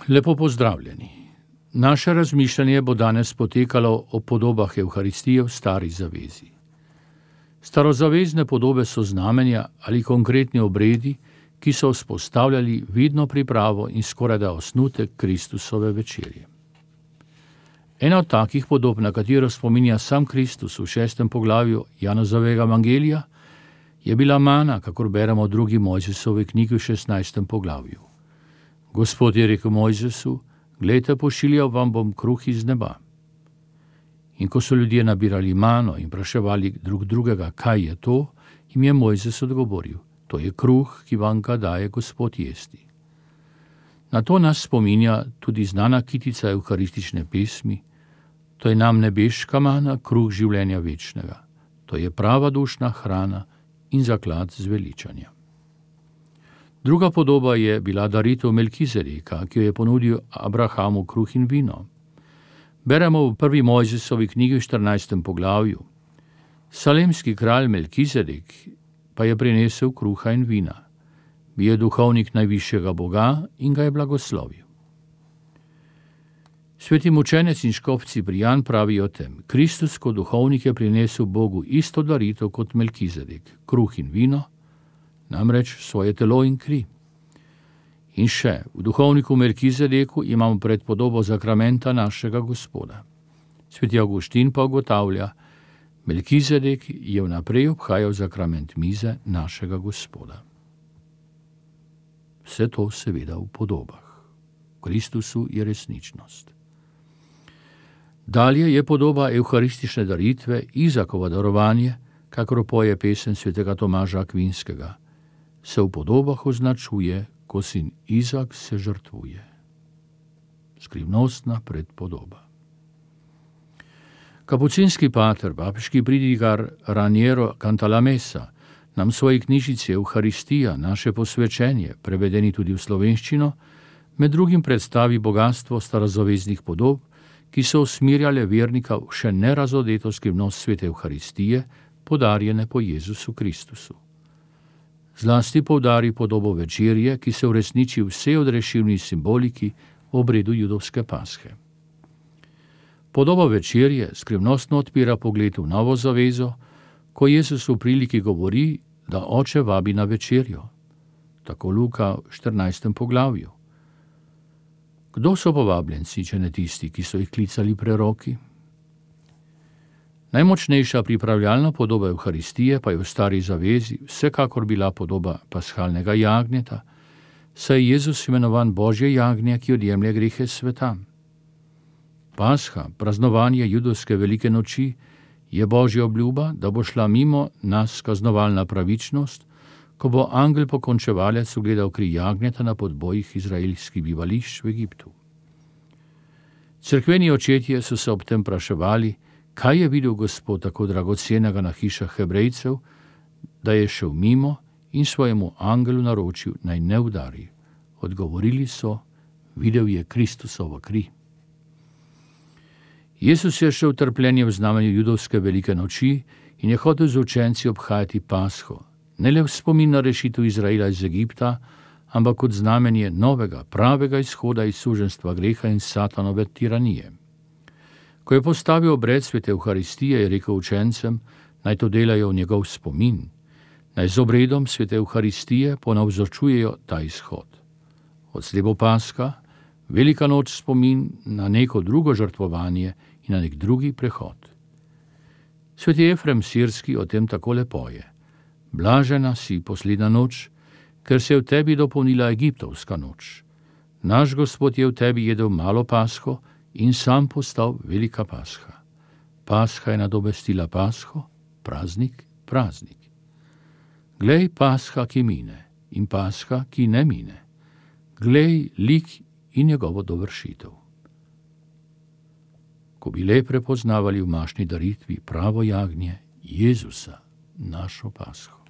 Lepo pozdravljeni. Naše razmišljanje bo danes potekalo o podobah Evharistije v Stari zavezi. Starozavezne podobe so znamenja ali konkretni obredi, ki so vzpostavljali vidno pripravo in skorajda osnutek Kristusove večerje. Ena od takih podob, na katero spominja sam Kristus v 6. poglavju Janezovega evangelija, je bila mana, kakor beremo v 2. Mojzesovi knjigi v 16. poglavju. Gospod je rekel Mojzesu: "Glejte, pošiljal vam bom kruh iz neba." In ko so ljudje nabirali mano in vpraševali drug drugega, kaj je to, jim je Mojzes odgovoril: "To je kruh, ki vam ga daje Gospod jesti." Na to nas spominja tudi znana kitica evharistične pesmi: "To je nam nebeška mana, kruh življenja večnega. To je prava dušna hrana in zaklad zveličanja." Druga podoba je bila daritev Melkizedeka, ki jo je ponudil Abrahamu kruh in vino. Beremo v 1. Mojzesovi knjigi v 14. poglavju: "Salemski kralj Melkizedek pa je prinesel kruha in vina. Bil je duhovnik najvišjega Boga in ga je blagoslovil." Sveti mučenec in škof Ciprijan pravi o tem: "Kristus kot duhovnik je prinesel Bogu isto daritev kot Melkizedek, kruh in vino, namreč svoje telo in kri." In še, v duhovniku Melkizedeku imamo predpodobo zakramenta našega Gospoda. Sveti Avguštin pa ugotavlja: Melkizedek je vnaprej obhajal zakrament mize našega Gospoda. Vse to seveda v podobah. V Kristusu je resničnost. Dalje je podoba evharistične daritve Izakova darovanje, kakor poje pesem svetega Tomaža Akvinskega: "Se v podobah označuje, ko sin Izak se žrtvuje." Skrivnostna predpodoba. Kapucinski pater, papeški pridigar Raniero Cantalamessa, nam v svoji knjižici Evharistija, naše posvečenje, prevedeni tudi v slovenščino, med drugim predstavi bogatstvo starozaveznih podob, ki so usmirjale vernika v še nerazodeto skrivnost svete Evharistije, podarjene po Jezusu Kristusu. Zlasti poudari podobo večerje, ki se uresniči vse odrešilni simboliki v obredu judovske pashe. Podoba večerje skrivnostno odpira pogled v novo zavezo, ko Jezus v priliki govori, da oče vabi na večerjo. Tako Luka v 14. poglavju. Kdo so povabljenci, če ne tisti, ki so jih klicali preroki? Najmočnejša pripravljalna podoba Evharistije pa je v Stari zavezi vsekakor bila podoba pashalnega jagnjeta, saj je Jezus imenovan Božje jagnje, ki odjemlje grehe sveta. Pasha, praznovanje judovske velike noči, je Božja obljuba, da bo šla mimo nas kaznovalna pravičnost, ko bo angel pokončevalec ugledal kri jagnjeta na podbojih izraelskih bivališč v Egiptu. Cerkveni očetje so se ob tem vpraševali, kaj je videl Gospod tako dragocenega na hišah Hebrejcev, da je šel mimo in svojemu angelu naročil, naj ne udari. Odgovorili so: videl je Kristusovo kri. Jezus je šel v trpljenje v znamenju judovske velike noči in je hotel z učenci obhajati Pasho, ne le v spomin na rešitev Izraela iz Egipta, ampak kot znamenje novega, pravega izhoda iz suženjstva greha in satanove tiranije. Ko je postavil obred svete Evharistije, je rekel učencem, naj to delajo v njegov spomin, naj z obredom svete Evharistije ponavzočujejo ta izhod. Odslej bo Pascha, velika noč, spomin na neko drugo žrtvovanje in na nek drugi prehod. Sveti Efrem Sirski o tem takole poje: blažena si, poslednja noč, ker se je v tebi dopolnila egiptovska noč. Naš Gospod je v tebi jedel malo Pasho in sam postal velika Pasha. Pasha je nadomestila Pasho, praznik, praznik. Glej, Pasha, ki mine, in Pasha, ki ne mine. Glej, lik in njegovo dovršitev. Ko bi le prepoznavali v mašni daritvi pravo jagnje Jezusa, našo Pasho.